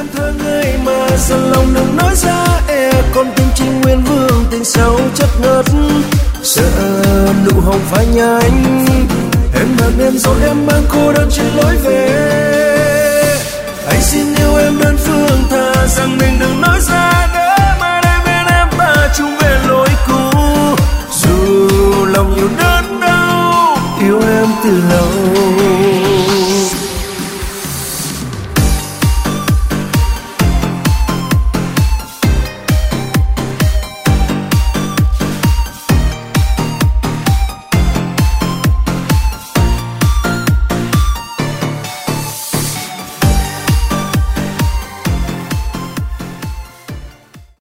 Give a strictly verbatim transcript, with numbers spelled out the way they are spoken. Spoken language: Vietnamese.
thân thơ ngây mà dần lòng đừng nói ra e con tim chỉ nguyên vương tình sâu chất ngất sợ nụ hồng phai nhanh em mặc em rồi em mang cô đơn trên lối về anh xin yêu em đơn phương thà rằng mình đừng nói ra đỡ mà đây bên em ta chung về lối cũ dù lòng yêu đớn đau yêu em từ lâu.